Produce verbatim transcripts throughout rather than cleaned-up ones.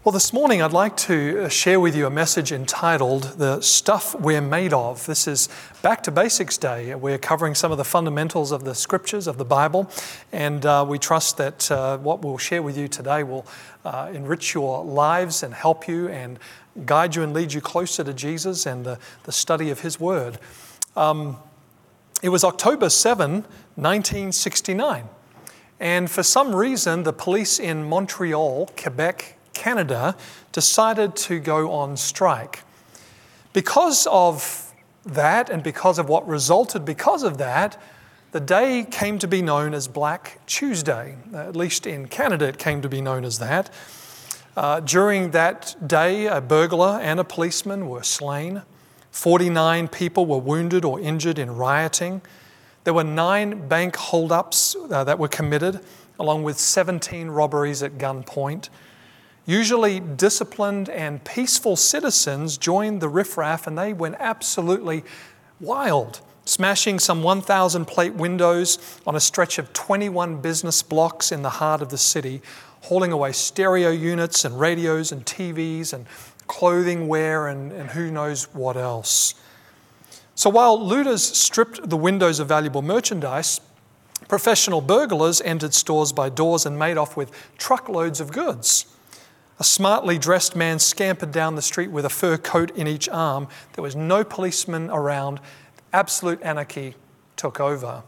Well, this morning I'd like to share with you a message entitled The Stuff We're Made Of. This is Back to Basics Day. We're covering some of the fundamentals of the scriptures, of the Bible, and uh, we trust that uh, what we'll share with you today will uh, enrich your lives and help you and guide you and lead you closer to Jesus and the, the study of His Word. Um, it was October seventh, nineteen sixty-nine, and for some reason the police in Montreal, Quebec, Canada, decided to go on strike. Because of that and because of what resulted because of that, the day came to be known as Black Tuesday. At least in Canada it came to be known as that. Uh, during that day, a burglar and a policeman were slain. forty-nine people were wounded or injured in rioting. There were nine bank holdups uh, that were committed, along with seventeen robberies at gunpoint. Usually disciplined and peaceful citizens joined the riffraff and they went absolutely wild, smashing some one thousand plate windows on a stretch of twenty-one business blocks in the heart of the city, hauling away stereo units and radios and T Vs and clothing wear and, and who knows what else. So while looters stripped the windows of valuable merchandise, professional burglars entered stores by doors and made off with truckloads of goods. A smartly dressed man scampered down the street with a fur coat in each arm. There was no policeman around. Absolute anarchy took over.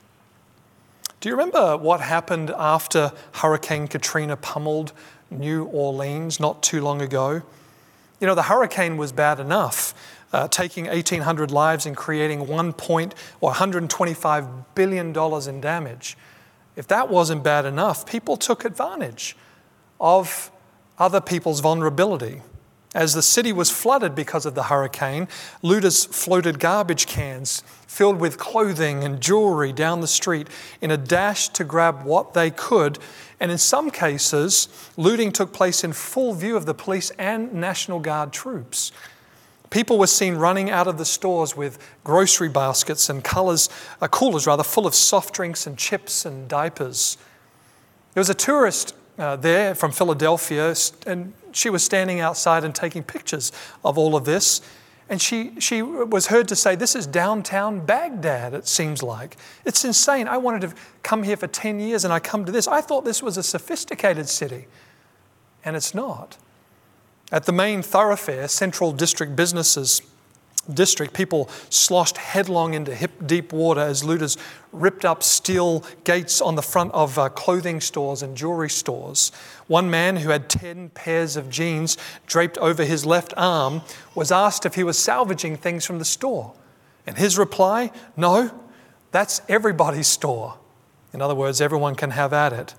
Do you remember what happened after Hurricane Katrina pummeled New Orleans not too long ago? You know, the hurricane was bad enough, uh, taking eighteen hundred lives and creating one point or one hundred twenty-five billion dollars in damage. If that wasn't bad enough, people took advantage of other people's vulnerability. As the city was flooded because of the hurricane, looters floated garbage cans filled with clothing and jewelry down the street in a dash to grab what they could. And in some cases, looting took place in full view of the police and National Guard troops. People were seen running out of the stores with grocery baskets and colors, uh, coolers rather, full of soft drinks and chips and diapers. There was a tourist Uh, there from Philadelphia, and she was standing outside and taking pictures of all of this. And she, she was heard to say, "This is downtown Baghdad, it seems like. It's insane. I wanted to come here for ten years and I come to this. I thought this was a sophisticated city." And it's not. At the main thoroughfare, Central District businesses district, people sloshed headlong into hip deep water as looters ripped up steel gates on the front of uh, clothing stores and jewelry stores. One man who had ten pairs of jeans draped over his left arm was asked if he was salvaging things from the store. And his reply, "No, that's everybody's store." In other words, everyone can have at it.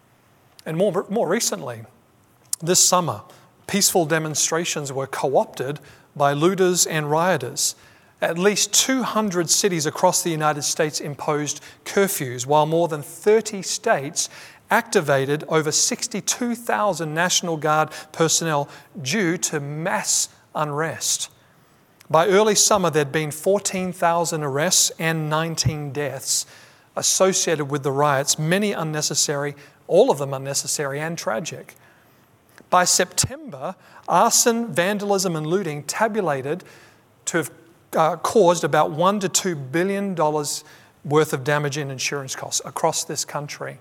And more, more recently, this summer, peaceful demonstrations were co-opted by looters and rioters. At least two hundred cities across the United States imposed curfews, while more than thirty states activated over sixty-two thousand National Guard personnel due to mass unrest. By early summer, there'd been fourteen thousand arrests and nineteen deaths associated with the riots, many unnecessary, all of them unnecessary and tragic. By September, arson, vandalism, and looting tabulated to have uh, caused about one to two billion dollars worth of damage in insurance costs across this country.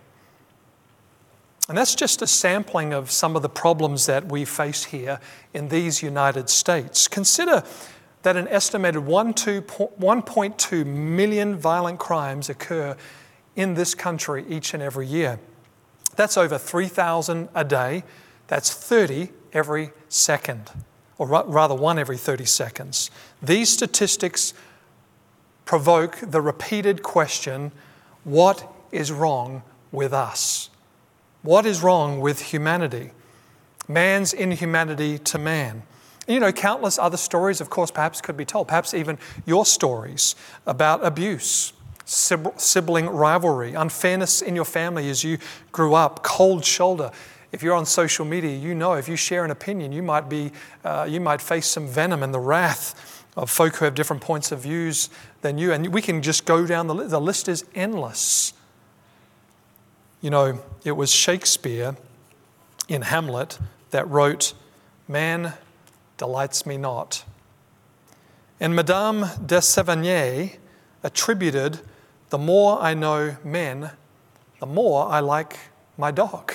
And that's just a sampling of some of the problems that we face here in these United States. Consider that an estimated one point two million violent crimes occur in this country each and every year. That's over three thousand a day. That's thirty every second, or rather one every thirty seconds. These statistics provoke the repeated question, what is wrong with us? What is wrong with humanity? Man's inhumanity to man. And you know, countless other stories, of course, perhaps could be told. Perhaps even your stories about abuse, sibling rivalry, unfairness in your family as you grew up, cold shoulder. If you're on social media, you know if you share an opinion, you might be, uh, you might face some venom and the wrath of folk who have different points of views than you. And we can just go down the list. The list is endless. You know, it was Shakespeare in Hamlet that wrote, "Man delights me not." And Madame de Sévigné attributed, "The more I know men, the more I like my dog."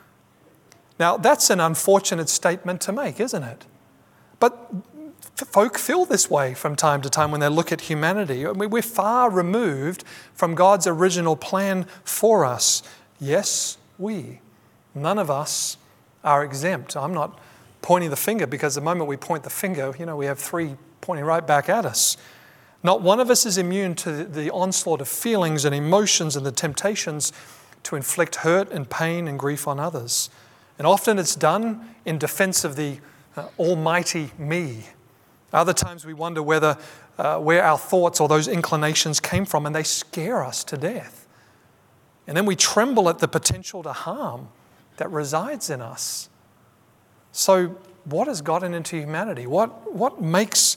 Now, that's an unfortunate statement to make, isn't it? But folk feel this way from time to time when they look at humanity. I mean, we're far removed from God's original plan for us. Yes, we. None of us are exempt. I'm not pointing the finger, because the moment we point the finger, you know, we have three pointing right back at us. Not one of us is immune to the onslaught of feelings and emotions and the temptations to inflict hurt and pain and grief on others. And often it's done in defense of the uh, almighty me. Other times we wonder whether uh, where our thoughts or those inclinations came from, and they scare us to death. And then we tremble at the potential to harm that resides in us. So what has gotten into humanity? What, what makes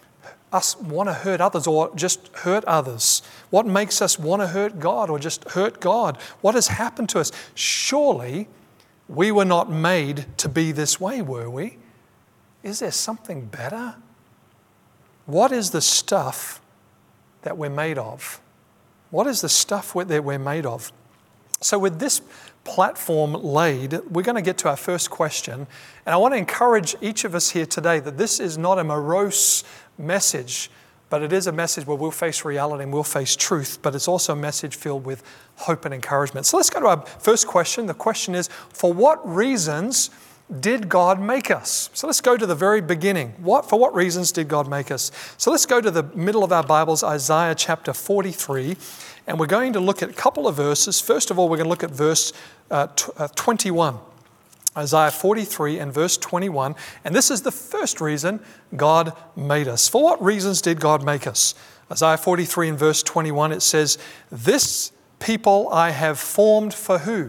us want to hurt others or just hurt others? What makes us want to hurt God or just hurt God? What has happened to us? Surely we were not made to be this way, were we? Is there something better? What is the stuff that we're made of? What is the stuff that we're made of? So with this platform laid, we're going to get to our first question. And I want to encourage each of us here today that this is not a morose message, but it is a message where we'll face reality and we'll face truth, but it's also a message filled with hope and encouragement. So let's go to our first question. The question is, for what reasons did God make us? So let's go to the very beginning. What, for what reasons did God make us? So let's go to the middle of our Bibles, Isaiah chapter forty-three, and we're going to look at a couple of verses. First of all, we're going to look at verse uh, t- uh, twenty-one. Isaiah forty-three and verse twenty-one. And this is the first reason God made us. For what reasons did God make us? Isaiah forty-three and verse twenty-one, it says, "This people I have formed for who?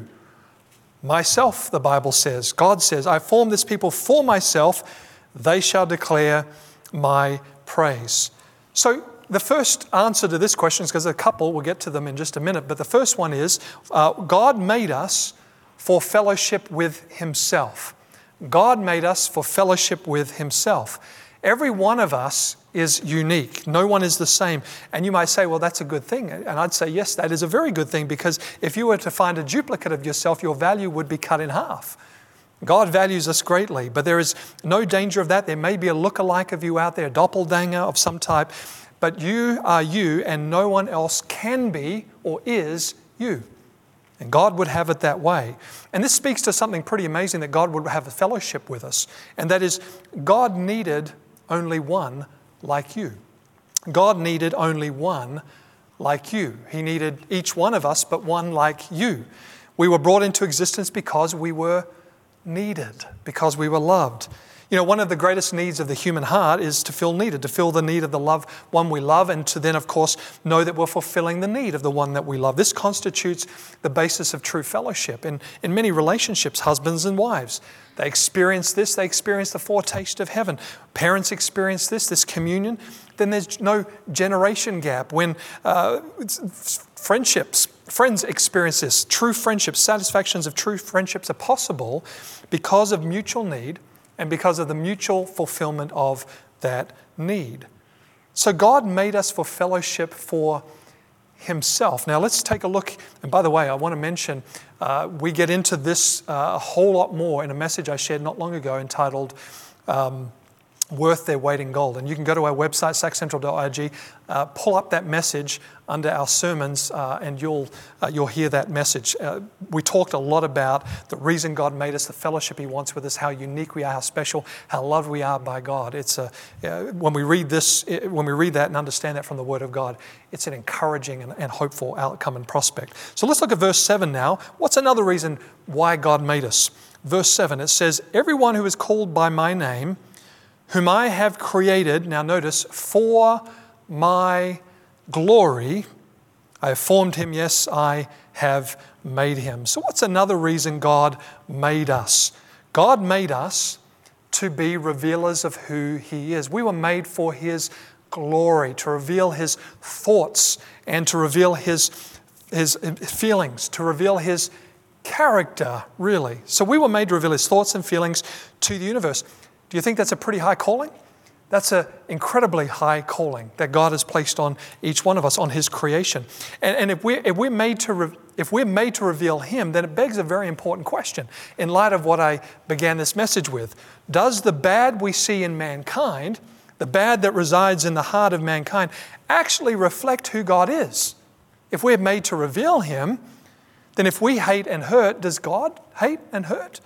Myself," the Bible says. God says, "I formed this people for myself. They shall declare my praise." So the first answer to this question is, because a couple, we'll get to them in just a minute, but the first one is, uh, God made us for fellowship with Himself. God made us for fellowship with Himself. Every one of us is unique. No one is the same. And you might say, well, that's a good thing. And I'd say, yes, that is a very good thing, because if you were to find a duplicate of yourself, your value would be cut in half. God values us greatly, but there is no danger of that. There may be a look-alike of you out there, a doppelganger of some type, but you are you, and no one else can be or is you. And God would have it that way. And this speaks to something pretty amazing, that God would have a fellowship with us. And that is, God needed only one like you. God needed only one like you. He needed each one of us, but one like you. We were brought into existence because we were needed, because we were loved. You know, one of the greatest needs of the human heart is to feel needed, to feel the need of the love one we love, and to then, of course, know that we're fulfilling the need of the one that we love. This constitutes the basis of true fellowship. In, in many relationships, husbands and wives, they experience this, they experience the foretaste of heaven. Parents experience this, this communion. Then there's no generation gap. When uh, friendships, friends experience this. True friendships, satisfactions of true friendships are possible because of mutual need, and because of the mutual fulfillment of that need. So God made us for fellowship for Himself. Now let's take a look. And by the way, I want to mention, uh, we get into this uh, a whole lot more in a message I shared not long ago entitled um, Worth Their Weight in Gold. And you can go to our website, sac central dot org, uh, pull up that message under our sermons, uh, and you'll uh, you'll hear that message. Uh, we talked a lot about the reason God made us, the fellowship He wants with us, how unique we are, how special, how loved we are by God. It's a uh, when we read this, when we read that and understand that from the Word of God, it's an encouraging and, and hopeful outcome and prospect. So let's look at verse seven now. What's another reason why God made us? Verse seven, it says, "Everyone who is called by my name, whom I have created," now notice, "for my glory, I have formed him, yes, I have made him." So what's another reason God made us? God made us to be revealers of who He is. We were made for His glory, to reveal His thoughts and to reveal His, his feelings, to reveal His character, really. So we were made to reveal his thoughts and feelings to the universe. Do you think that's a pretty high calling? That's an incredibly high calling that God has placed on each one of us, on his creation. And, and if, we're, if, we're made to re, if we're made to reveal him, then it begs a very important question in light of what I began this message with. Does the bad we see in mankind, the bad that resides in the heart of mankind, actually reflect who God is? If we're made to reveal him, then if we hate and hurt, does God hate and hurt?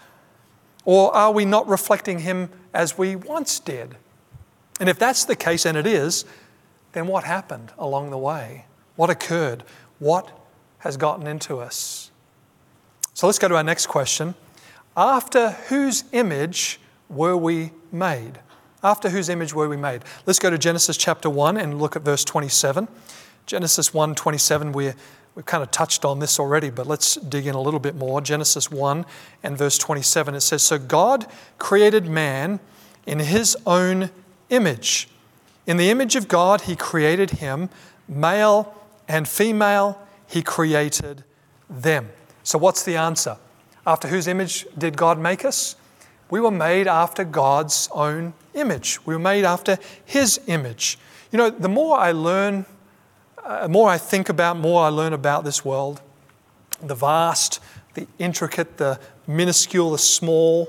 Or are we not reflecting him as we once did? And if that's the case, and it is, then what happened along the way? What occurred? What has gotten into us? So let's go to our next question. After whose image were we made? After whose image were we made? Let's go to Genesis chapter one and look at verse twenty-seven. Genesis one twenty-seven, we're, we've kind of touched on this already, but let's dig in a little bit more. Genesis one and verse twenty-seven, it says, "So God created man in his own image. In the image of God, he created him. Male and female, he created them." So what's the answer? After whose image did God make us? We were made after God's own image. We were made after his image. You know, the more I learn, uh, more I think about, more I learn about this world, the vast, the intricate, the minuscule, the small,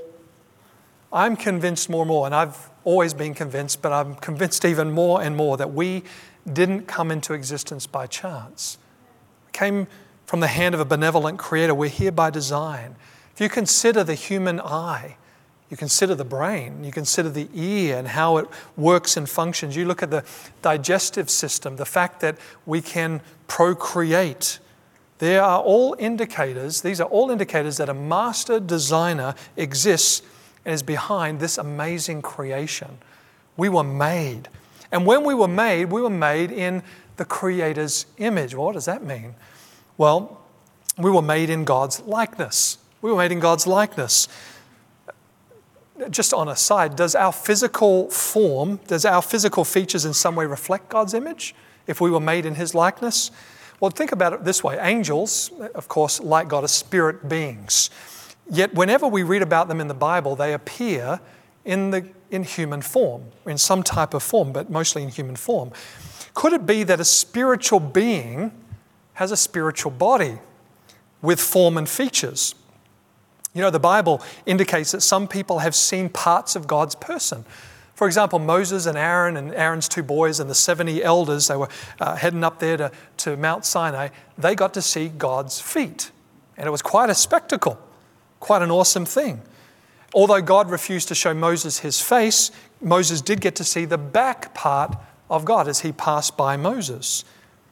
I'm convinced more and more, and I've always been convinced, but I'm convinced even more and more that we didn't come into existence by chance. We came from the hand of a benevolent creator. We're here by design. If you consider the human eye, you consider the brain, you consider the ear and how it works and functions, you look at the digestive system, the fact that we can procreate, there are all indicators, these are all indicators that a master designer exists and is behind this amazing creation. We were made. And when we were made, we were made in the Creator's image. Well, what does that mean? Well, we were made in God's likeness. We were made in God's likeness. Just on a side, does our physical form, does our physical features in some way reflect God's image if we were made in his likeness? Well, think about it this way. Angels, of course, like God, are spirit beings. Yet whenever we read about them in the Bible, they appear in the in human form, in some type of form, but mostly in human form. Could it be that a spiritual being has a spiritual body with form and features? You know, the Bible indicates that some people have seen parts of God's person. For example, Moses and Aaron and Aaron's two boys and the seventy elders, they were uh, heading up there to, to Mount Sinai. They got to see God's feet. And it was quite a spectacle. Quite an awesome thing. Although God refused to show Moses his face, Moses did get to see the back part of God as he passed by Moses.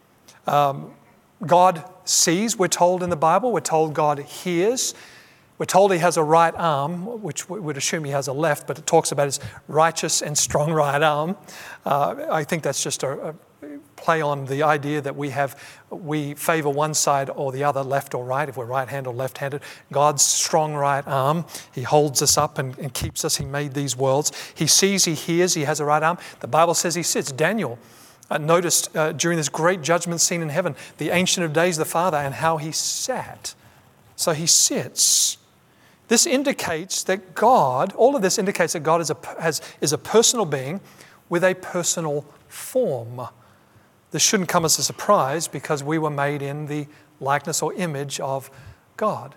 Um, God sees, we're told in the Bible. We're told God hears. We're told he has a right arm, which we would assume he has a left, but it talks about his righteous and strong right arm. Uh, I think that's just a, a play on the idea that we have, we favor one side or the other, left or right, if we're right-handed or left-handed. God's strong right arm, he holds us up and, and keeps us. He made these worlds. He sees, he hears, he has a right arm. The Bible says he sits. Daniel uh, noticed uh, during this great judgment scene in heaven, the Ancient of Days, the Father, and how he sat. So he sits. This indicates that God, all of this indicates that God is a, has, is a personal being with a personal form. This shouldn't come as a surprise because we were made in the likeness or image of God.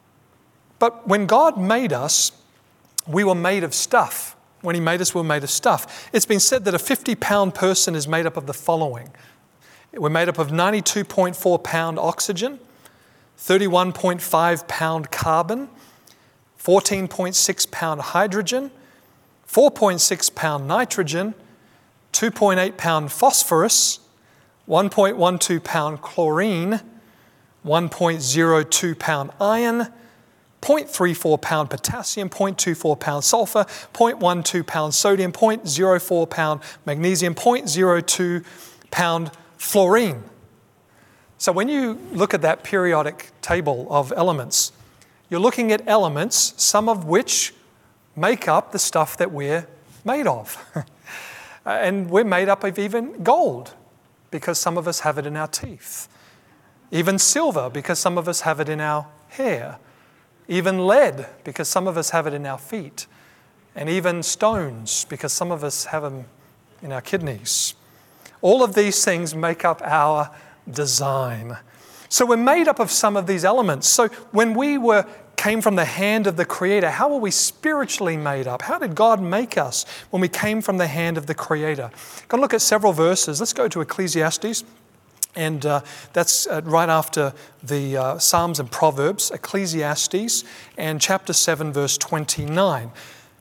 But when God made us, we were made of stuff. When he made us, we were made of stuff. It's been said that a fifty-pound person is made up of the following. We're made up of ninety-two point four pound oxygen, thirty-one point five pound carbon, fourteen point six pound hydrogen, four point six pound nitrogen, two point eight pound phosphorus, one point one two pound chlorine, one point zero two pound iron, zero point three four pound potassium, zero point two four pound sulfur, zero point one two pound sodium, zero point zero four pound magnesium, zero point zero two pound fluorine. So when you look at that periodic table of elements, you're looking at elements, some of which make up the stuff that we're made of. And we're made up of even gold, because some of us have it in our teeth. Even silver, because some of us have it in our hair. even lead, because some of us have it in our feet, and even stones, because some of us have them in our kidneys. All of these things make up our design. So we're made up of some of these elements. So when we were came from the hand of the Creator, how were we spiritually made up? How did God make us when we came from the hand of the Creator? I'm going to look at several verses. Let's go to Ecclesiastes, and uh, that's uh, right after the uh, Psalms and Proverbs, Ecclesiastes, and chapter seven, verse twenty-nine.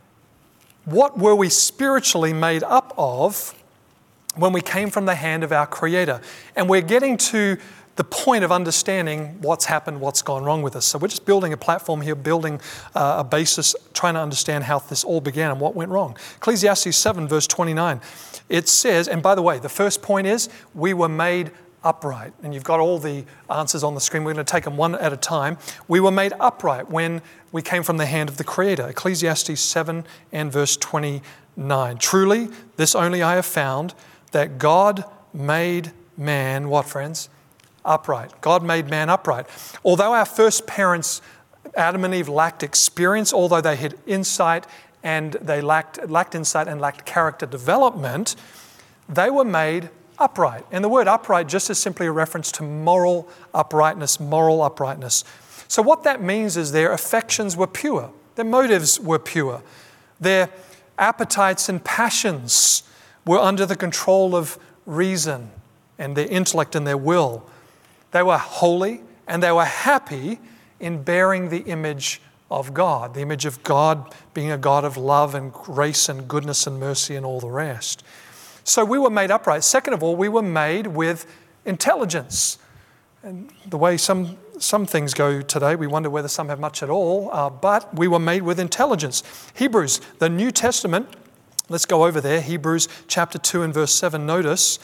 What were we spiritually made up of when we came from the hand of our Creator? And we're getting to the point of understanding what's happened, what's gone wrong with us. So we're just building a platform here, building uh, a basis, trying to understand how this all began and what went wrong. Ecclesiastes seven, verse twenty-nine, it says, and by the way, the first point is, we were made upright. And you've got all the answers on the screen. We're going to take them one at a time. We were made upright when we came from the hand of the Creator. Ecclesiastes seven and verse twenty-nine. Truly, this only I have found, that God made man, what, friends? Upright. God made man upright. Although our first parents, Adam and Eve, lacked experience, although they had insight and they lacked, lacked insight and lacked character development, they were made upright. And the word upright just is simply a reference to moral uprightness, moral uprightness. So what that means is their affections were pure, their motives were pure, their appetites and passions were under the control of reason and their intellect and their will. They were holy and they were happy in bearing the image of God, the image of God being a God of love and grace and goodness and mercy and all the rest. So we were made upright. Second of all, we were made with intelligence. And the way some, some things go today, we wonder whether some have much at all, uh, but we were made with intelligence. Hebrews, the New Testament, let's go over there. Hebrews chapter two and verse seven, notice.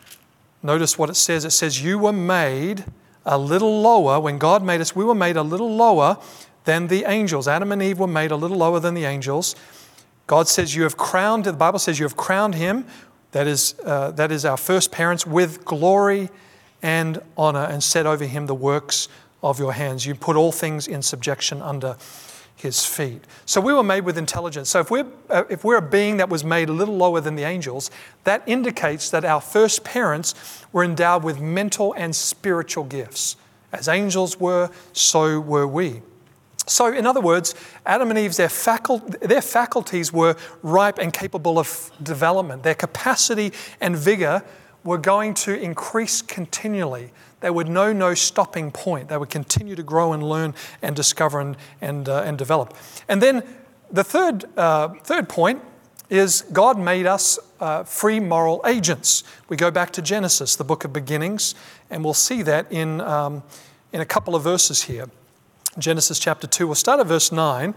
Notice what it says. It says, you were made a little lower. When God made us, we were made a little lower than the angels. Adam and Eve were made a little lower than the angels. God says you have crowned, the Bible says you have crowned him, that is, uh, that is our first parents, with glory and honor, and set over him the works of your hands. You put all things in subjection under his feet. So we were made with intelligence. So if we're, uh, if we're a being that was made a little lower than the angels, that indicates that our first parents were endowed with mental and spiritual gifts. As angels were, so were we. So in other words, Adam and Eve's, their, facul- their faculties were ripe and capable of development. Their capacity and vigor were going to increase continually. They would know no stopping point. They would continue to grow and learn and discover and, and, uh, and develop. And then the third, uh, third point is God made us uh, free moral agents. We go back to Genesis, the book of beginnings, and we'll see that in, um, in a couple of verses here. Genesis chapter two, we'll start at verse nine,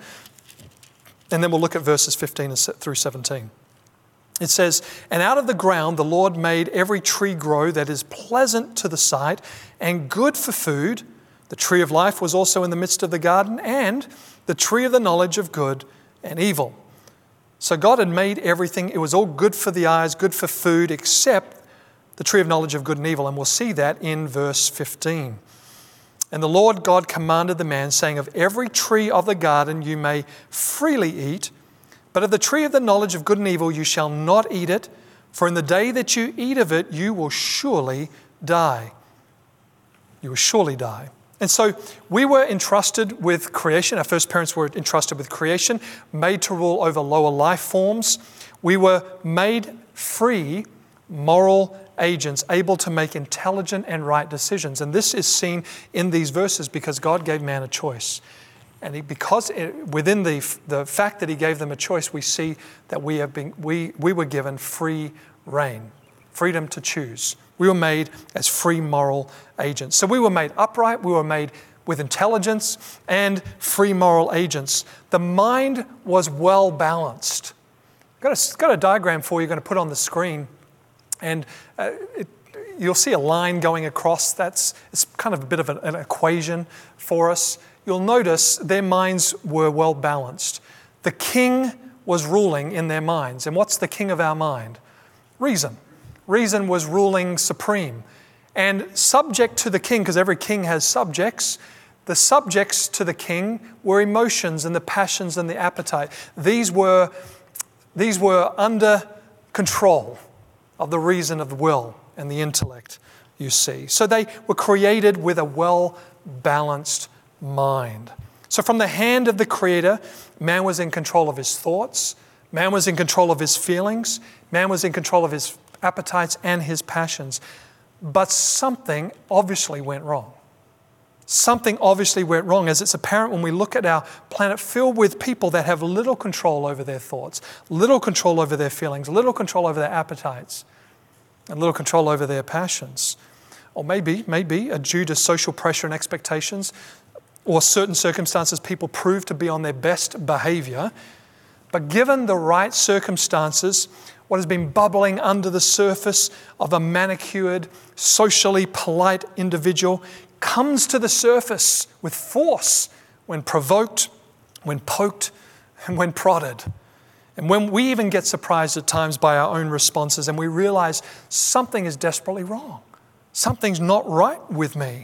and then we'll look at verses fifteen through seventeen. It says, and out of the ground the Lord made every tree grow that is pleasant to the sight and good for food. The tree of life was also in the midst of the garden, and the tree of the knowledge of good and evil. So God had made everything. It was all good for the eyes, good for food, except the tree of knowledge of good and evil. And we'll see that in verse fifteen. And the Lord God commanded the man, saying, of every tree of the garden you may freely eat, but of the tree of the knowledge of good and evil you shall not eat it, for in the day that you eat of it you will surely die. You will surely die. And so we were entrusted with creation. Our first parents were entrusted with creation, made to rule over lower life forms. We were made free moral agents, able to make intelligent and right decisions. And this is seen in these verses because God gave man a choice. And he, because it, within the, the fact that he gave them a choice, we see that we have been we, we were given free reign, freedom to choose. We were made as free moral agents. So we were made upright, we were made with intelligence and free moral agents. The mind was well balanced. I've got a, got a diagram for you, I'm going to put on the screen. And uh, it, you'll see a line going across. That's it's kind of a bit of an, an equation for us. You'll notice their minds were well balanced. The king was ruling in their minds. And what's the king of our mind? Reason. Reason was ruling supreme. And subject to the king, because every king has subjects, the subjects to the king were emotions and the passions and the appetite. These were, these were under control of the reason of the will and the intellect, you see. So they were created with a well-balanced mind. So from the hand of the Creator, man was in control of his thoughts, man was in control of his feelings, man was in control of his appetites and his passions. But something obviously went wrong. Something obviously went wrong, as it's apparent when we look at our planet filled with people that have little control over their thoughts, little control over their feelings, little control over their appetites, and little control over their passions. Or maybe, maybe, uh, due to social pressure and expectations, or certain circumstances, people prove to be on their best behavior. But given the right circumstances, what has been bubbling under the surface of a manicured, socially polite individual comes to the surface with force when provoked, when poked, and when prodded. And when we even get surprised at times by our own responses and we realize something is desperately wrong. Something's not right with me.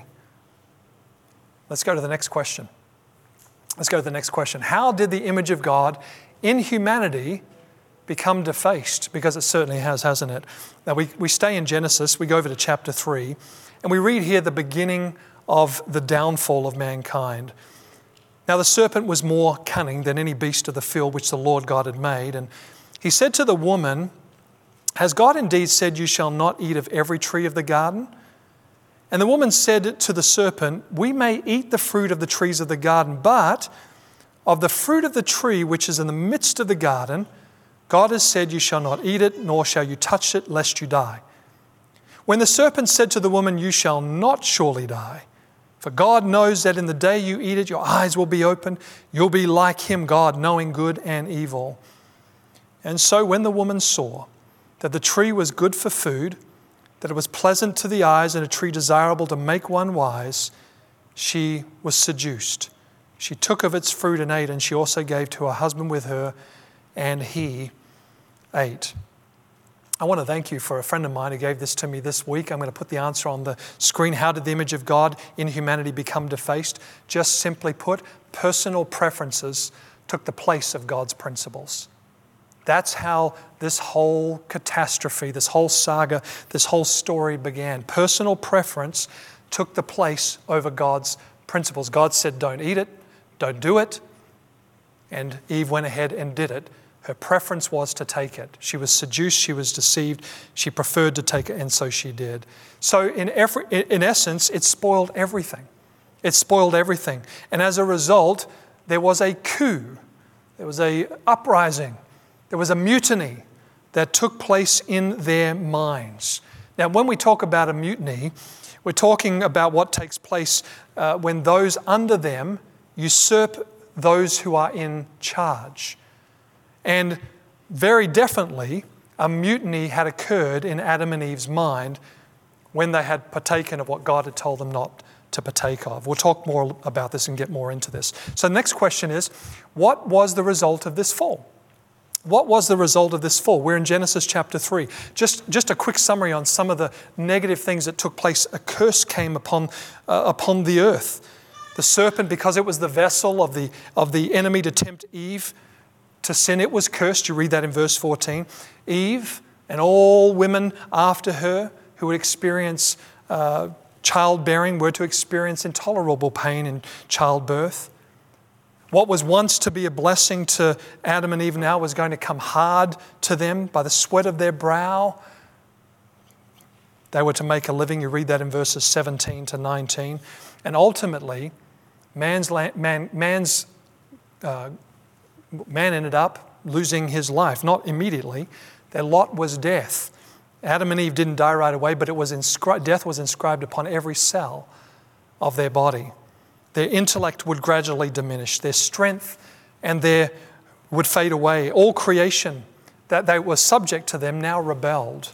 Let's go to the next question. Let's go to the next question. How did the image of God in humanity become defaced? Because it certainly has, hasn't it? Now we, we stay in Genesis, we go over to chapter three, and we read here the beginning of the downfall of mankind. Now the serpent was more cunning than any beast of the field which the Lord God had made. And he said to the woman, "Has God indeed said, you shall not eat of every tree of the garden?" And the woman said to the serpent, "We may eat the fruit of the trees of the garden, but of the fruit of the tree which is in the midst of the garden, God has said, you shall not eat it, nor shall you touch it, lest you die." When the serpent said to the woman, "You shall not surely die, for God knows that in the day you eat it, your eyes will be opened. You'll be like him, God, knowing good and evil." And so when the woman saw that the tree was good for food, that it was pleasant to the eyes and a tree desirable to make one wise, she was seduced. She took of its fruit and ate, and she also gave to her husband with her, and he ate. I want to thank you for a friend of mine who gave this to me this week. I'm going to put the answer on the screen. How did the image of God in humanity become defaced? Just simply put, personal preferences took the place of God's principles. That's how this whole catastrophe, this whole saga, this whole story began. Personal preference took the place over God's principles. God said, don't eat it, don't do it. And Eve went ahead and did it. Her preference was to take it. She was seduced, she was deceived, she preferred to take it, and so she did. So in every, in essence, it spoiled everything. It spoiled everything. And as a result, there was a coup. There was a uprising. There was a mutiny that took place in their minds. Now, when we talk about a mutiny, we're talking about what takes place uh, when those under them usurp those who are in charge. And very definitely, a mutiny had occurred in Adam and Eve's mind when they had partaken of what God had told them not to partake of. We'll talk more about this and get more into this. So the next question is, what was the result of this fall? What was the result of this fall? We're in Genesis chapter three. Just, just a quick summary on some of the negative things that took place. A curse came upon, uh, upon the earth. The serpent, because it was the vessel of the, of the enemy to tempt Eve to sin, it was cursed. You read that in verse fourteen. Eve and all women after her who would experience uh, childbearing were to experience intolerable pain in childbirth. What was once to be a blessing to Adam and Eve now was going to come hard to them by the sweat of their brow. They were to make a living. You read that in verses seventeen to nineteen. And ultimately, man's, man, man's, uh, man ended up losing his life. Not immediately. Their lot was death. Adam and Eve didn't die right away, but it was inscri- death was inscribed upon every cell of their body. Their intellect would gradually diminish. Their strength and their would fade away. All creation that they were subject to them now rebelled.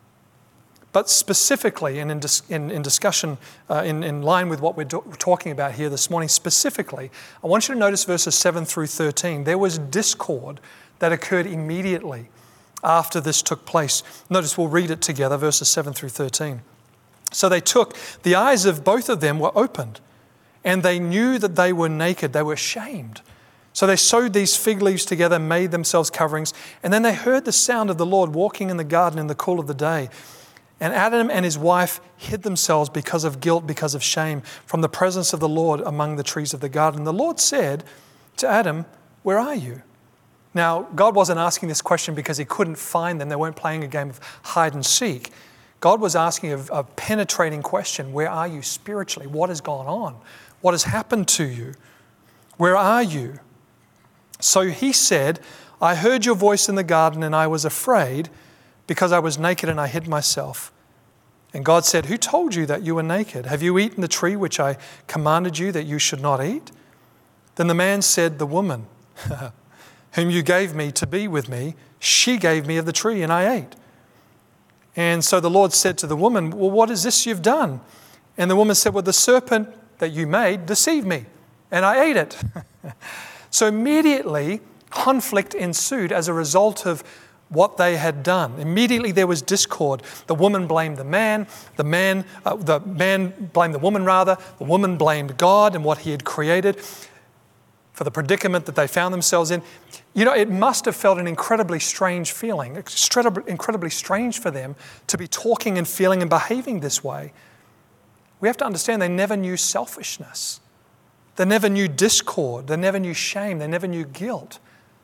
But specifically, and in, dis- in, in discussion, uh, in, in line with what we're do- talking about here this morning, specifically, I want you to notice verses seven through thirteen. There was discord that occurred immediately after this took place. Notice we'll read it together, verses seven through thirteen. So they took, the eyes of both of them were opened, and they knew that they were naked. They were ashamed. So they sewed these fig leaves together, made themselves coverings, and then they heard the sound of the Lord walking in the garden in the cool of the day. And Adam and his wife hid themselves because of guilt, because of shame, from the presence of the Lord among the trees of the garden. The Lord said to Adam, "Where are you?" Now, God wasn't asking this question because he couldn't find them. They weren't playing a game of hide and seek. God was asking a, a penetrating question. Where are you spiritually? What has gone on? What has happened to you? Where are you? So he said, "I heard your voice in the garden and I was afraid because I was naked and I hid myself." And God said, "Who told you that you were naked? Have you eaten the tree which I commanded you that you should not eat?" Then the man said, "The woman whom you gave me to be with me, she gave me of the tree and I ate." And so the Lord said to the woman, "Well, what is this you've done?" And the woman said, "Well, the serpent that you made deceived me and I ate it." So immediately conflict ensued as a result of what they had done. Immediately there was discord. The woman blamed the man, the man, uh, the man blamed the woman rather, the woman blamed God and what he had created for the predicament that they found themselves in. You know, it must have felt an incredibly strange feeling, incredibly strange for them to be talking and feeling and behaving this way. We have to understand they never knew selfishness. They never knew discord. They never knew shame. They never knew guilt.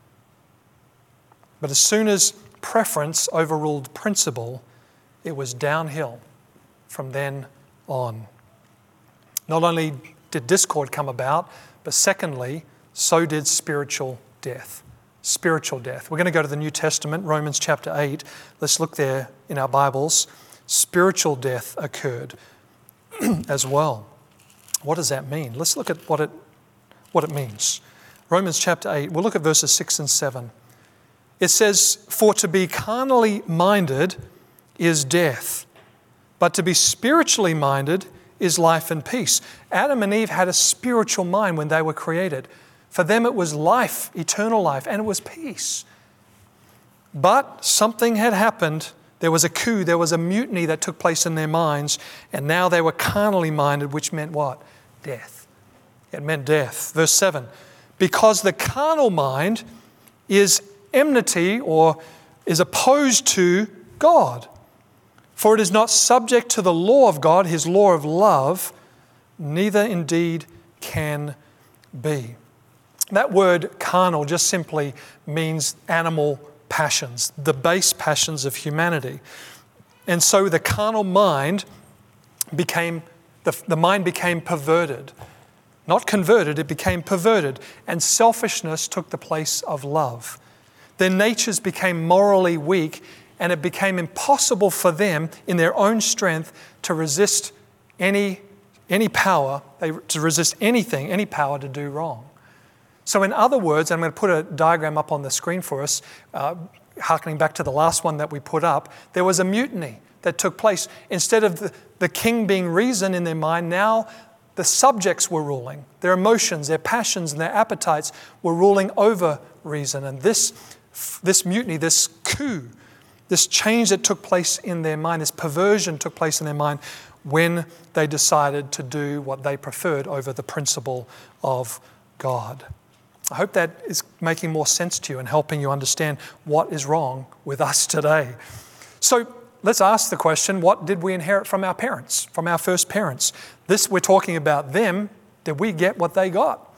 But as soon as preference overruled principle, it was downhill from then on. Not only did discord come about, but secondly, so did spiritual death. Spiritual death. We're going to go to the New Testament, Romans chapter eight. Let's look there in our Bibles. Spiritual death occurred as well. What does that mean? Let's look at what it, what it means. Romans chapter eight, we'll look at verses six and seven. It says, "For to be carnally minded is death, but to be spiritually minded is life and peace." Adam and Eve had a spiritual mind when they were created. For them it was life, eternal life, and it was peace. But something had happened. There was a coup, there was a mutiny that took place in their minds, and now they were carnally minded, which meant what? Death. It meant death. Verse seven, "Because the carnal mind is enmity," or is opposed to God. "For it is not subject to the law of God," his law of love, "neither indeed can be." That word carnal just simply means animal passions, the base passions of humanity. And so the carnal mind became, the, the mind became perverted. Not converted, it became perverted. And selfishness took the place of love. Their natures became morally weak, and it became impossible for them in their own strength to resist any, any power, they, to resist anything, any power to do wrong. So in other words, I'm going to put a diagram up on the screen for us, uh, harkening back to the last one that we put up. There was a mutiny that took place. Instead of the, the king being reason in their mind, now the subjects were ruling. Their emotions, their passions, and their appetites were ruling over reason. And this, this mutiny, this coup, this change that took place in their mind, this perversion took place in their mind when they decided to do what they preferred over the principle of God. I hope that is making more sense to you and helping you understand what is wrong with us today. So let's ask the question, what did we inherit from our parents, from our first parents? This, we're talking about them. Did we get what they got?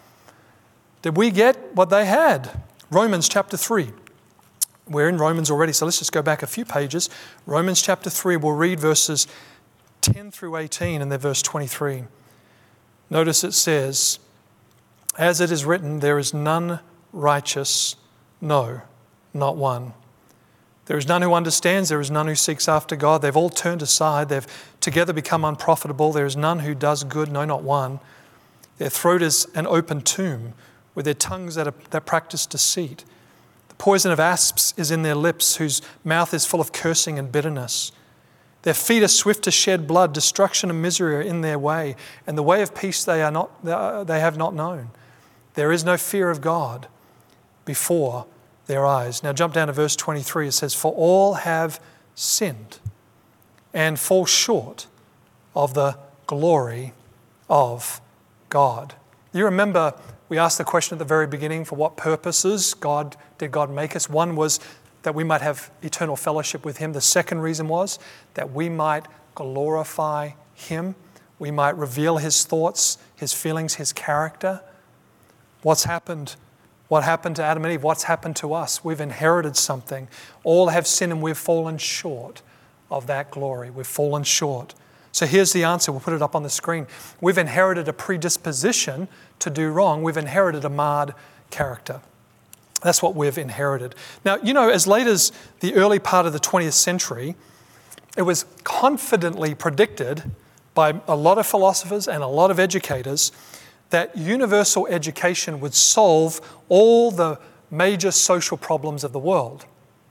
Did we get what they had? Romans chapter three. We're in Romans already, so let's just go back a few pages. Romans chapter three, we'll read verses ten through eighteen and then verse twenty-three. Notice it says, "As it is written, there is none righteous, no, not one. There is none who understands, there is none who seeks after God. They've all turned aside, they've together become unprofitable. There is none who does good, no, not one. Their throat is an open tomb, with their tongues that, are, that practice deceit. The poison of asps is in their lips, whose mouth is full of cursing and bitterness. Their feet are swift to shed blood, destruction and misery are in their way, and the way of peace they are not they have not known. There is no fear of God before their eyes." Now jump down to verse twenty-three. It says, "For all have sinned and fall short of the glory of God. You remember we asked the question at the very beginning, for what purposes God did God make us? One was that we might have eternal fellowship with Him. The second reason was that we might glorify Him. We might reveal His thoughts, His feelings, His character. What's happened? What happened to Adam and Eve? What's happened to us? We've inherited something. All have sinned and we've fallen short of that glory. We've fallen short. So here's the answer. We'll put it up on the screen. We've inherited a predisposition to do wrong. We've inherited a marred character. That's what we've inherited. Now, you know, as late as the early part of the twentieth century, it was confidently predicted by a lot of philosophers and a lot of educators that universal education would solve all the major social problems of the world,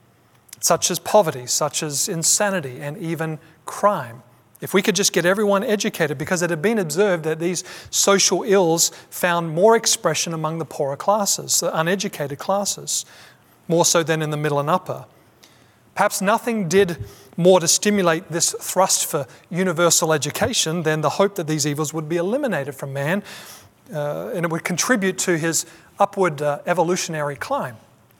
such as poverty, such as insanity, and even crime. If we could just get everyone educated, because it had been observed that these social ills found more expression among the poorer classes, the uneducated classes, more so than in the middle and upper. Perhaps nothing did more to stimulate this thrust for universal education than the hope that these evils would be eliminated from man, uh, and it would contribute to his upward uh, evolutionary climb.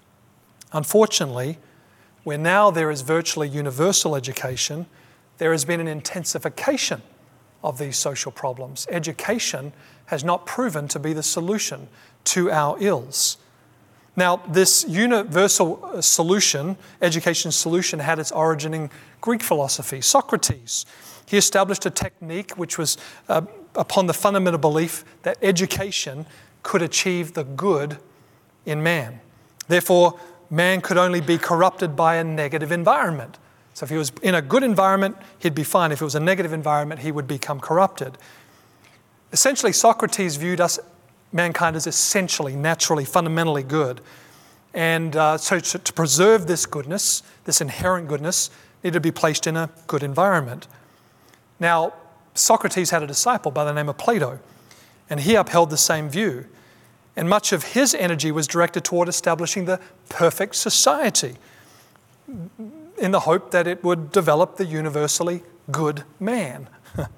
Unfortunately, where now there is virtually universal education, there has been an intensification of these social problems. Education has not proven to be the solution to our ills. Now, this universal solution, education solution, had its origin in Greek philosophy. Socrates, he established a technique which was uh, upon the fundamental belief that education could achieve the good in man. Therefore, man could only be corrupted by a negative environment. So if he was in a good environment, he'd be fine. If it was a negative environment, he would become corrupted. Essentially, Socrates viewed us, mankind, as essentially, naturally, fundamentally good. And uh, so to, to preserve this goodness, this inherent goodness, needed to be placed in a good environment. Now, Socrates had a disciple by the name of Plato, and he upheld the same view. And much of his energy was directed toward establishing the perfect society, in the hope that it would develop the universally good man.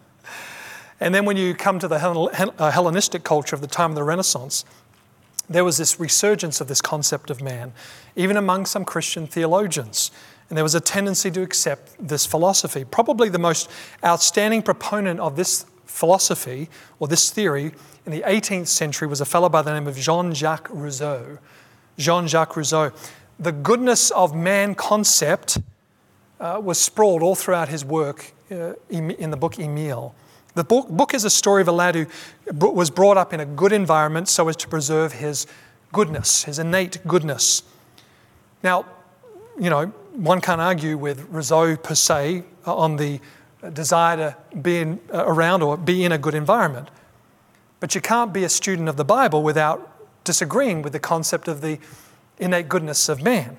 And then when you come to the Hellenistic culture of the time of the Renaissance, there was this resurgence of this concept of man, even among some Christian theologians. And there was a tendency to accept this philosophy. Probably the most outstanding proponent of this philosophy, or this theory, in the eighteenth century was a fellow by the name of Jean-Jacques Rousseau. Jean-Jacques Rousseau. The goodness of man concept uh, was sprawled all throughout his work uh, in the book Emile. The book, book is a story of a lad who was brought up in a good environment so as to preserve his goodness, his innate goodness. Now, you know, one can't argue with Rousseau per se on the desire to be in, uh, around or be in a good environment. But you can't be a student of the Bible without disagreeing with the concept of the innate goodness of man.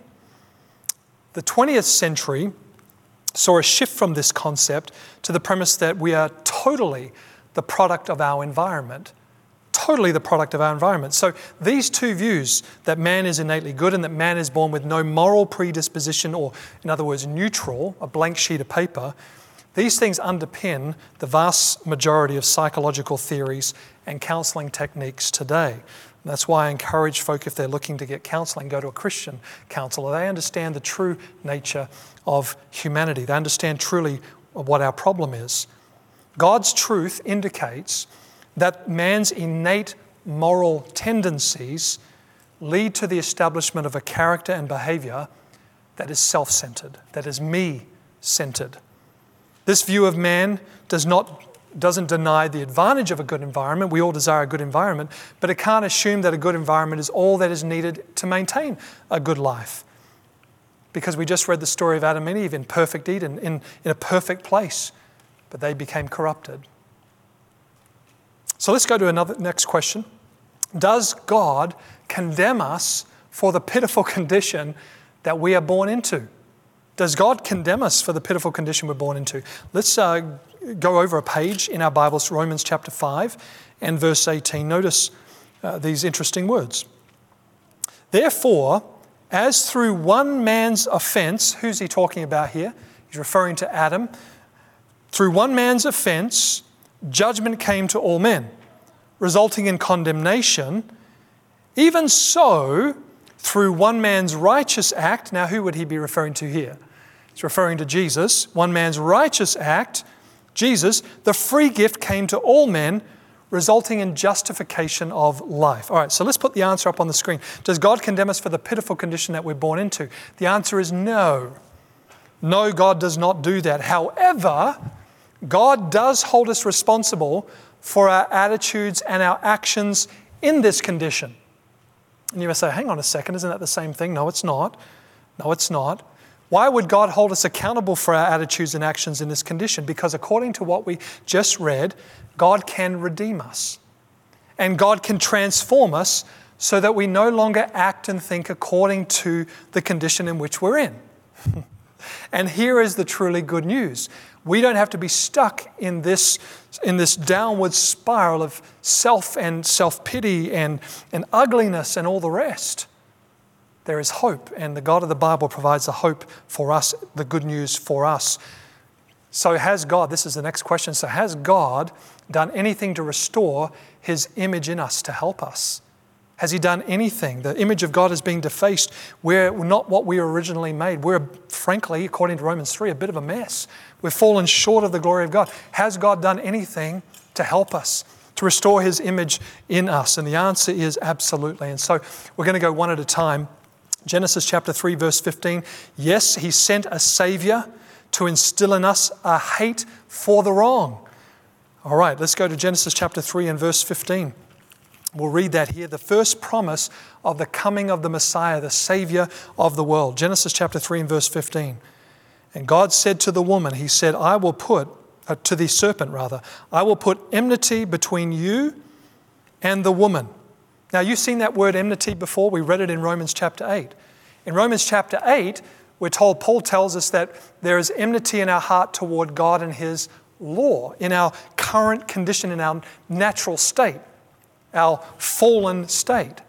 The twentieth century saw a shift from this concept to the premise that we are totally the product of our environment. Totally the product of our environment. So these two views, that man is innately good and that man is born with no moral predisposition, or in other words, neutral, a blank sheet of paper, these things underpin the vast majority of psychological theories and counselling techniques today. And that's why I encourage folk, if they're looking to get counselling, go to a Christian counsellor. They understand the true nature of humanity. They understand truly what our problem is. God's truth indicates that man's innate moral tendencies lead to the establishment of a character and behaviour that is self-centred, that is me-centred. This view of man does not doesn't deny the advantage of a good environment. We all desire a good environment, but it can't assume that a good environment is all that is needed to maintain a good life. Because we just read the story of Adam and Eve in perfect Eden, in, in a perfect place, but they became corrupted. So let's go to another next question. Does God condemn us for the pitiful condition that we are born into? Does God condemn us for the pitiful condition we're born into? Let's uh, go over a page in our Bibles, Romans chapter five and verse eighteen. Notice uh, these interesting words. Therefore, as through one man's offense, who's he talking about here? He's referring to Adam. Through one man's offense, judgment came to all men. resulting in condemnation, even so, through one man's righteous act, now who would he be referring to here? He's referring to Jesus. One man's righteous act, Jesus, the free gift came to all men, resulting in justification of life. All right, so let's put the answer up on the screen. Does God condemn us for the pitiful condition that we're born into? The answer is no. No, God does not do that. However, God does hold us responsible for our attitudes and our actions in this condition. And you may say, hang on a second, isn't that the same thing? No, it's not. No, it's not. Why would God hold us accountable for our attitudes and actions in this condition? Because according to what we just read, God can redeem us. And God can transform us so that we no longer act and think according to the condition in which we're in. And here is the truly good news. We don't have to be stuck in this, in this downward spiral of self and self-pity and, and ugliness and all the rest. There is hope, and the God of the Bible provides the hope for us, the good news for us. So has God, this is the next question, so has God done anything to restore His image in us to help us? Has He done anything? The image of God is being defaced. We're not what we were originally made. We're, frankly, according to Romans three, a bit of a mess. We've fallen short of the glory of God. Has God done anything to help us, to restore His image in us? And the answer is absolutely. And so we're going to go one at a time. Genesis chapter three, verse fifteen. Yes, He sent a Savior to instill in us a hate for the wrong. All right, let's go to Genesis chapter three and verse fifteen. We'll read that here. The first promise of the coming of the Messiah, the Savior of the world. Genesis chapter three and verse fifteen. And God said to the woman, He said, I will put, uh, to the serpent rather, I will put enmity between you and the woman. Now you've seen that word enmity before. We read it in Romans chapter eight. In Romans chapter eight, we're told, Paul tells us that there is enmity in our heart toward God and His law, in our current condition, in our natural state, our fallen state.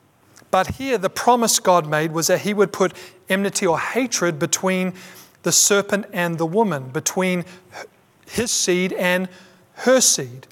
But here the promise God made was that He would put enmity or hatred between the serpent and the woman, between His seed and her seed.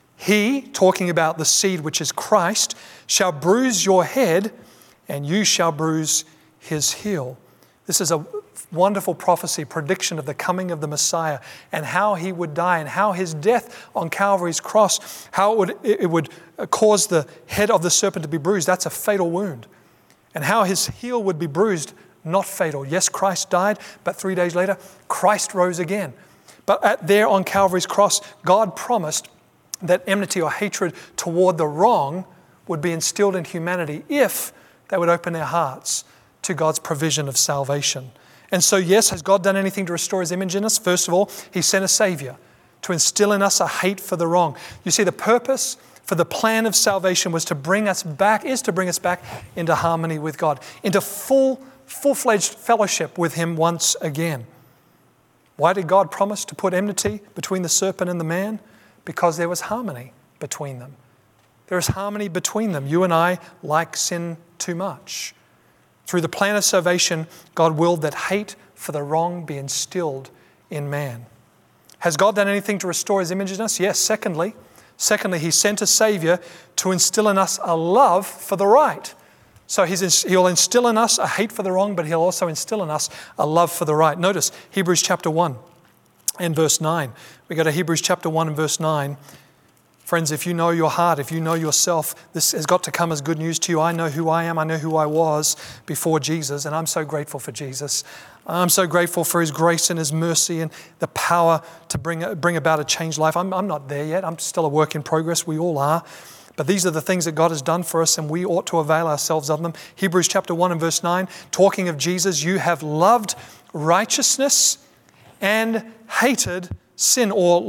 He, talking about the seed which is Christ, shall bruise your head and you shall bruise His heel. This is a wonderful prophecy, prediction of the coming of the Messiah and how He would die and how His death on Calvary's cross, how it would, it would cause the head of the serpent to be bruised. That's a fatal wound. And how His heel would be bruised, not fatal. Yes, Christ died, but three days later, Christ rose again. But at there on Calvary's cross, God promised that enmity or hatred toward the wrong would be instilled in humanity if they would open their hearts to God's provision of salvation. And so, yes, has God done anything to restore His image in us? First of all, He sent a Savior to instill in us a hate for the wrong. You see, the purpose for the plan of salvation was to bring us back, is to bring us back into harmony with God, into full, full-fledged fellowship with Him once again. Why did God promise to put enmity between the serpent and the man? Because there was harmony between them. There is harmony between them. You and I like sin too much. Through the plan of salvation, God willed that hate for the wrong be instilled in man. Has God done anything to restore His image in us? Yes. Secondly, secondly, He sent a Savior to instill in us a love for the right. So he's, He'll instill in us a hate for the wrong, but He'll also instill in us a love for the right. Notice Hebrews chapter one and verse nine. We go to Hebrews chapter one and verse nine. Friends, if you know your heart, if you know yourself, this has got to come as good news to you. I know who I am. I know who I was before Jesus, and I'm so grateful for Jesus. I'm so grateful for His grace and His mercy and the power to bring, bring about a changed life. I'm, I'm not there yet. I'm still a work in progress. We all are. But these are the things that God has done for us, and we ought to avail ourselves of them. Hebrews chapter one and verse nine, talking of Jesus, you have loved righteousness and hated sin or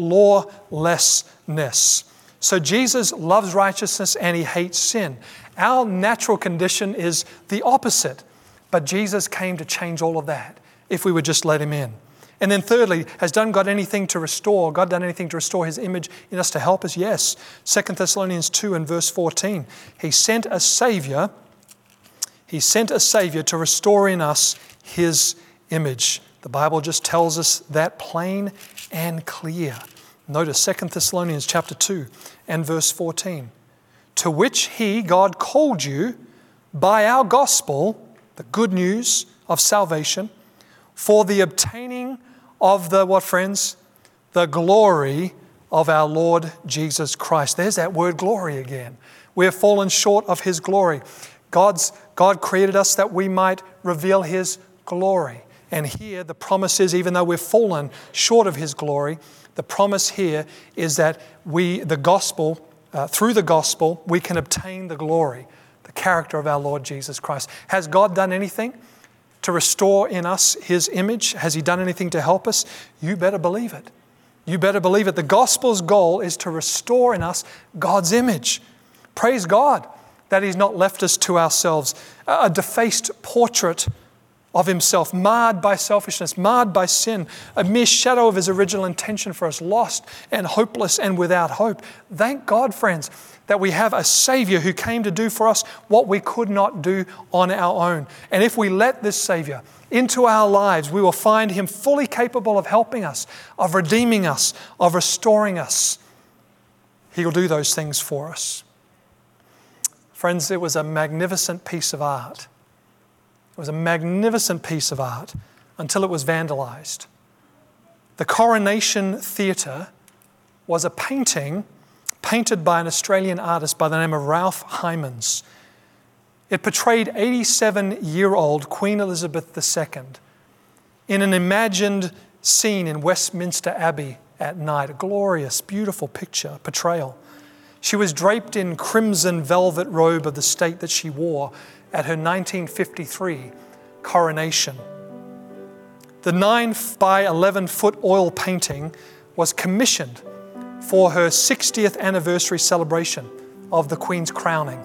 lawlessness. So Jesus loves righteousness and He hates sin. Our natural condition is the opposite. But Jesus came to change all of that if we would just let Him in. And then thirdly, has done God anything to restore? God done anything to restore His image in us to help us? Yes. Second Thessalonians two and verse fourteen. He sent a Savior. He sent a Savior to restore in us His image. The Bible just tells us that plain and clear. Notice Second Thessalonians chapter two and verse fourteen. to which he, God, called you by our gospel, the good news of salvation, for the obtaining of the, what friends? The glory of our Lord Jesus Christ. There's that word glory again. We have fallen short of his glory. God's, God created us that we might reveal his glory. And here the promise is, even though we've fallen short of his glory, the promise here is that we, the gospel, uh, through the gospel, we can obtain the glory, the character of our Lord Jesus Christ. Has God done anything to restore in us his image? Has he done anything to help us? You better believe it. You better believe it. The gospel's goal is to restore in us God's image. Praise God that he's not left us to ourselves, a defaced portrait of himself, marred by selfishness, marred by sin, a mere shadow of his original intention for us, lost and hopeless and without hope. Thank God, friends, that we have a Savior who came to do for us what we could not do on our own. And if we let this Savior into our lives, we will find him fully capable of helping us, of redeeming us, of restoring us. He will do those things for us. Friends, it was a magnificent piece of art. It was a magnificent piece of art until it was vandalized. The Coronation Theatre was a painting painted by an Australian artist by the name of Ralph Hymans. It portrayed eighty-seven-year-old Queen Elizabeth the Second in an imagined scene in Westminster Abbey at night. A glorious, beautiful picture, portrayal. She was draped in crimson velvet robe of the state that she wore at her nineteen fifty-three coronation. The nine by eleven foot oil painting was commissioned for her sixtieth anniversary celebration of the Queen's crowning.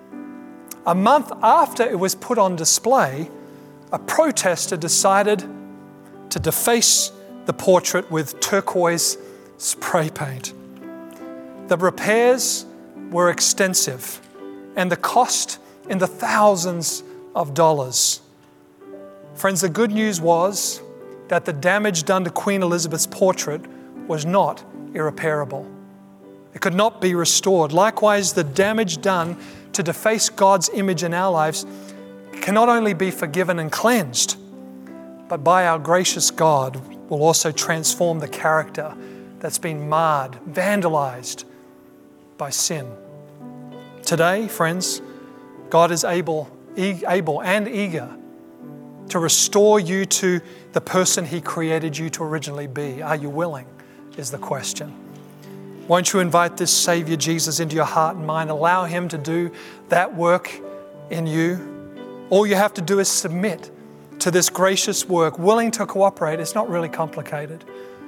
A month after it was put on display, a protester decided to deface the portrait with turquoise spray paint. The repairs were extensive and the cost in the thousands of dollars. Friends, the good news was that the damage done to Queen Elizabeth's portrait was not irreparable. It could not be restored. Likewise, the damage done to deface God's image in our lives can not only be forgiven and cleansed, but by our gracious God will also transform the character that's been marred, vandalized by sin. Today, friends, God is able, e- able and eager to restore you to the person he created you to originally be. Are you willing, is the question. Won't you invite this Savior Jesus into your heart and mind? Allow him to do that work in you. All you have to do is submit to this gracious work, willing to cooperate. It's not really complicated.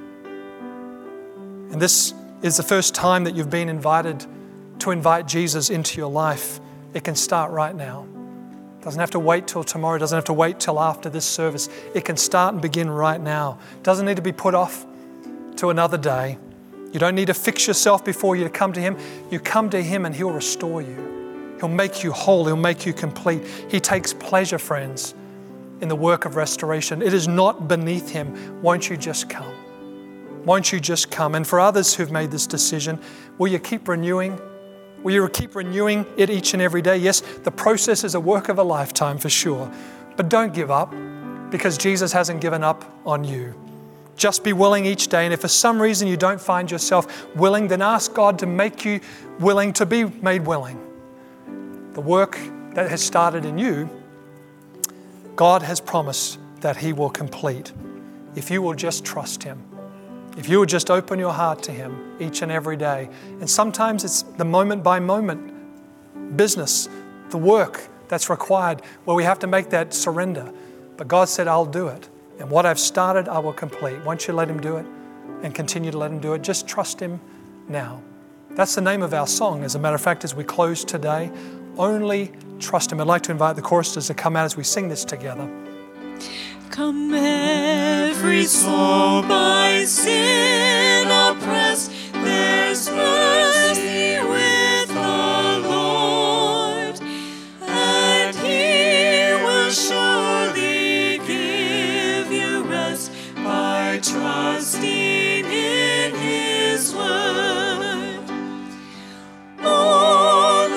And this is the first time that you've been invited to invite Jesus into your life. It can start right now. It doesn't have to wait till tomorrow. It doesn't have to wait till after this service. It can start and begin right now. It doesn't need to be put off to another day. You don't need to fix yourself before you come to him. You come to him and he'll restore you. He'll make you whole. He'll make you complete. He takes pleasure, friends, in the work of restoration. It is not beneath him. Won't you just come? Won't you just come? And for others who've made this decision, will you keep renewing? Will you keep renewing it each and every day? Yes, the process is a work of a lifetime for sure. But don't give up, because Jesus hasn't given up on you. Just be willing each day. And if for some reason you don't find yourself willing, then ask God to make you willing to be made willing. The work that has started in you, God has promised that he will complete if you will just trust him. If you will just open your heart to him each and every day. And sometimes it's the moment by moment business, the work that's required where we have to make that surrender. But God said, I'll do it. And what I've started, I will complete. Won't you let him do it and continue to let him do it? Just trust him now. That's the name of our song. As a matter of fact, as we close today, only trust him. I'd like to invite the choristers to come out as we sing this together. Come every soul by sin oppressed, there's mercy with the Lord, and he will surely give you rest by trusting in his word. Only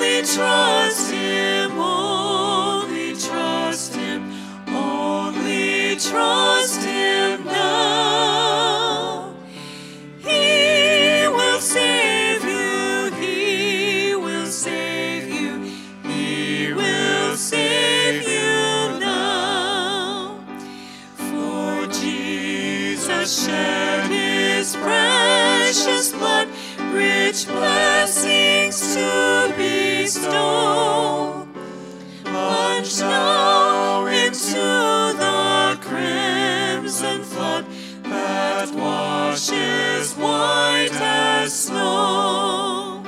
rich blessings to bestow. Plunge now into the crimson flood that washes white as snow.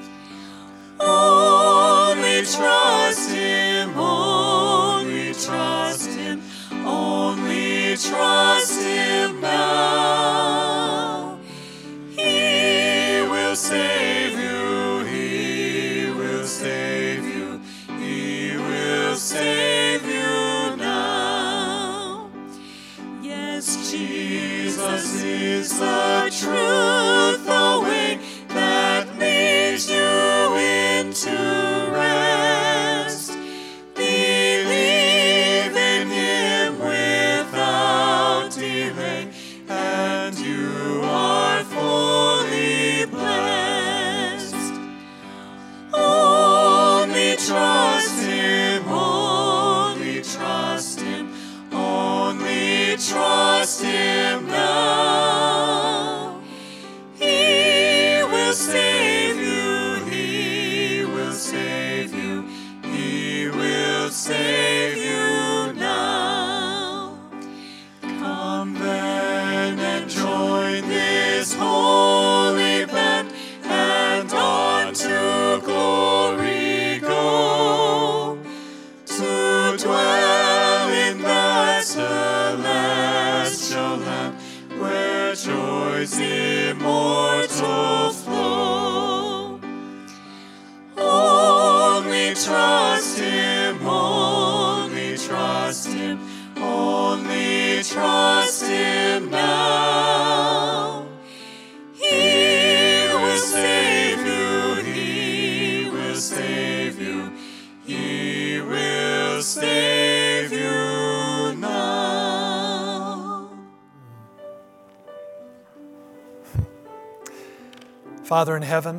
Only trust Him, only trust Him, only trust Him now. He will save you, He will save you, He will save you now. Yes, Jesus is the truth, the way that leads you into rest. Believe in Him without delay, and you are fully blessed. Only trust Him, only trust Him, only trust Him now. He will save you, He will save you, He will save you now. Come then and join this holy band, and on to glory go, to dwell in that celestial land, where joys immortal flow. Only trust Him, only trust Him, only trust Him now. He will save you, He will save you, He will save you now. Father in heaven,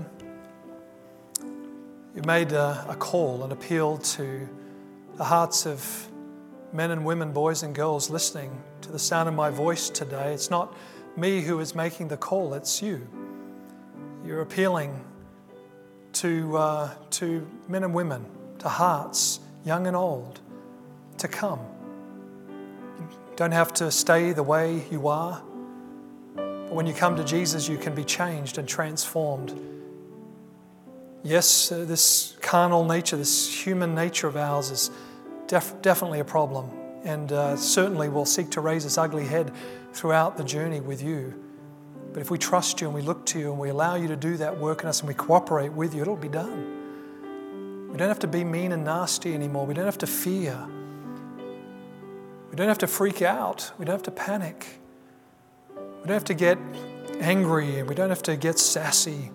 you made a, a call, an appeal to the hearts of men and women, boys and girls listening to the sound of my voice today. It's not me who is making the call, it's you. You're appealing to, uh, to men and women, to hearts, young and old, to come. You don't have to stay the way you are, but when you come to Jesus, you can be changed and transformed. Yes, uh, this carnal nature, this human nature of ours is def- definitely a problem, and uh, certainly will seek to raise its ugly head throughout the journey with you. But if we trust you and we look to you and we allow you to do that work in us and we cooperate with you, it'll be done. We don't have to be mean and nasty anymore. We don't have to fear. We don't have to freak out. We don't have to panic. We don't have to get angry, and we don't have to get sassy.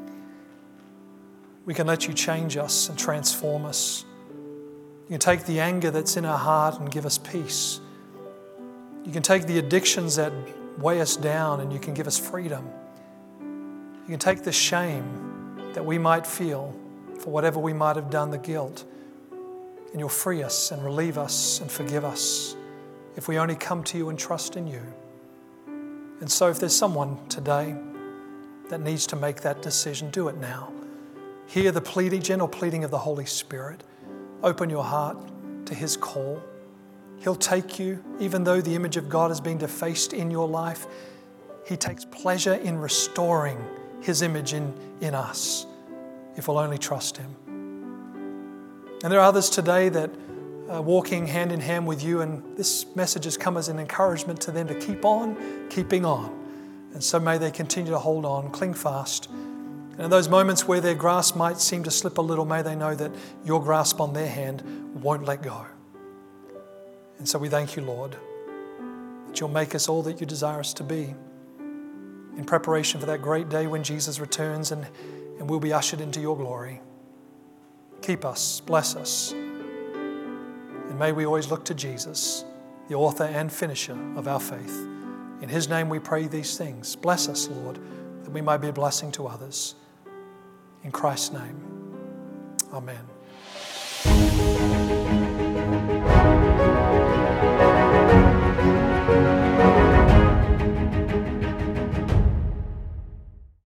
We can let you change us and transform us. You can take the anger that's in our heart and give us peace. You can take the addictions that weigh us down and you can give us freedom. You can take the shame that we might feel for whatever we might have done, the guilt, and you'll free us and relieve us and forgive us if we only come to you and trust in you. And so if there's someone today that needs to make that decision, do it now. Hear the pleading, gentle pleading of the Holy Spirit. Open your heart to His call. He'll take you, even though the image of God has been defaced in your life. He takes pleasure in restoring His image in, in us, if we'll only trust Him. And there are others today that are walking hand in hand with you, and this message has come as an encouragement to them to keep on keeping on. And so may they continue to hold on, cling fast. And in those moments where their grasp might seem to slip a little, may they know that your grasp on their hand won't let go. And so we thank you, Lord, that you'll make us all that you desire us to be in preparation for that great day when Jesus returns and, and we'll be ushered into your glory. Keep us, bless us, and may we always look to Jesus, the author and finisher of our faith. In His name we pray these things. Bless us, Lord, that we might be a blessing to others. In Christ's name, amen.